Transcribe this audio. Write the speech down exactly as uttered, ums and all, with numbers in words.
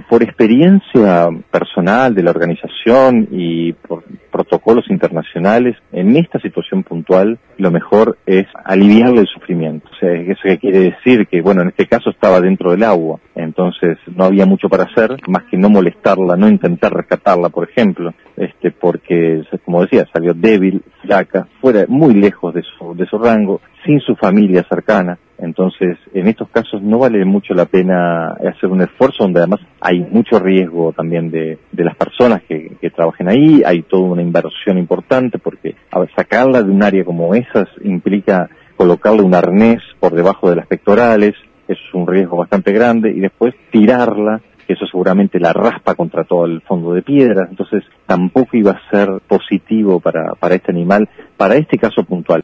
Por experiencia personal de la organización y por protocolos internacionales, en esta situación puntual, lo mejor es aliviarle el sufrimiento. O sea, ¿eso qué quiere decir? Que, bueno, en este caso estaba dentro del agua, entonces no había mucho para hacer, más que no molestarla, no intentar rescatarla, por ejemplo, este, porque, como decía, salió débil, flaca, fuera, muy lejos de su, de su rango, sin su familia cercana. Entonces, en estos casos no vale mucho la pena hacer un esfuerzo donde además hay mucho riesgo también de, de las personas que, que trabajen ahí, hay toda una inversión importante porque a ver, sacarla de un área como esas implica colocarle un arnés por debajo de las pectorales, eso es un riesgo bastante grande, y después tirarla, que eso seguramente la raspa contra todo el fondo de piedras, entonces tampoco iba a ser positivo para, para este animal, para este caso puntual.